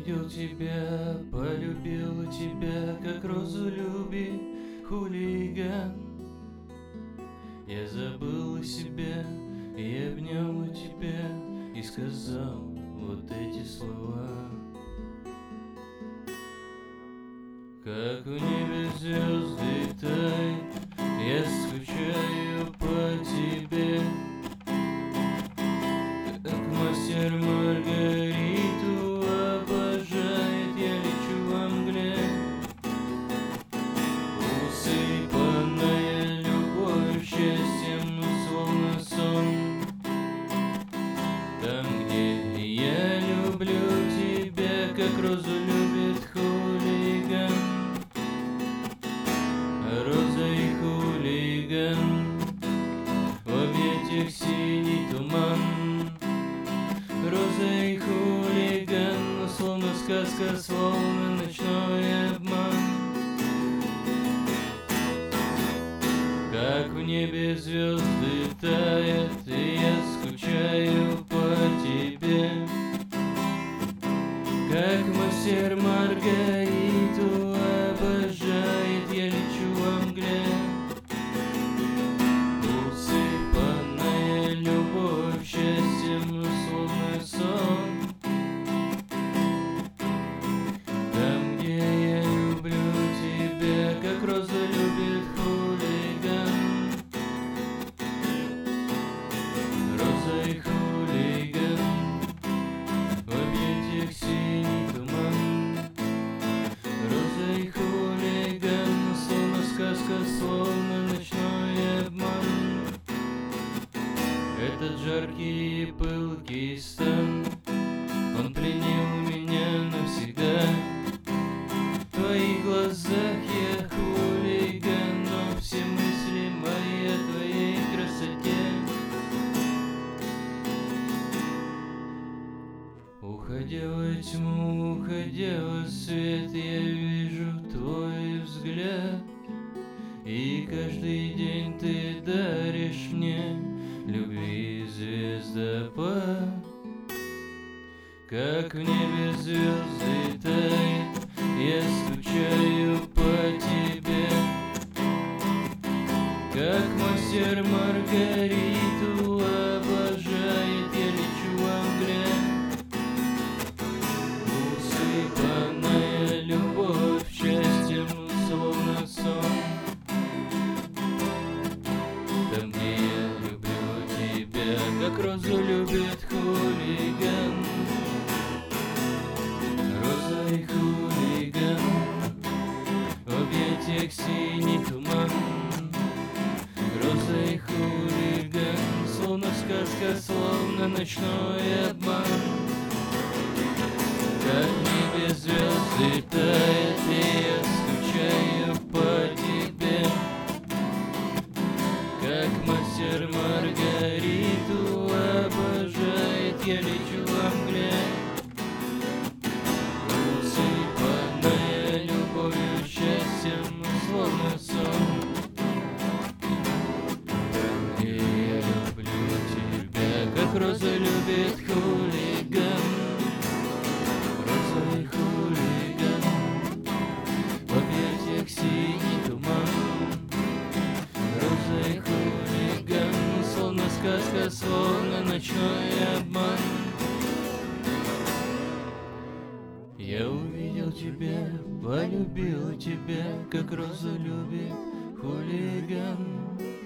увидел тебя, полюбил тебя, как розу любит хулиган. Я забыл о себе и обнял тебя и сказал вот эти слова. Как в небе звезды тают, я скучаю по тебе, как мастер Маргариту обожает, я лечу во мгле. Усыпанная любовью, счастьем, словно сон. Там, где я люблю тебя, как розу любит хулиган. Роза и хулиган, в объятиях синий туман. Роза и хулиган, словно сказка, словно ночной обман. Как в небе звезды тают, и я скучаю по тебе, как мастер Маргариту обожает, я лечу во мгле. Усыпанная любовь, счастьем, словно сон. Там, где я люблю тебя, как роза любит хулиган. Роза и хулиган, в объятиях синий туман. Роза и хулиган, словно сказка, словно ночной обман. Этот жаркий и пылкий стан, он пленил меня навсегда. В твоих глазах я хулиган, но все мысли мои о твоей красоте. Уходя во тьму, уходя во свет, я вижу твой взгляд. И каждый день ты даришь мне любви звездопад. Как в небе звезды тают, я скучаю по тебе, как мастер Маргариту обожает, я лечу во мгле. Усыпанная любовь, счастьем, словно сон. Там, где я люблю тебя, как розу любит хулиган. Роза и хулиган, в объятиях синий туман. Роза и хулиган, словно сказка, словно ночной обман. Как в небе звезды тают, и я скучаю по тебе, как мастер Маргариту обожает, я лечу во мгле. Усыпанная любовью, счастьем, словно сон. И я люблю тебя, как роза любит хулиган. Роза и хулиган, в объятиях синий туман. Роза и хулиган, словно сказка, словно ночной обман. Я увидел тебя, полюбил тебя, как роза любит хулиган.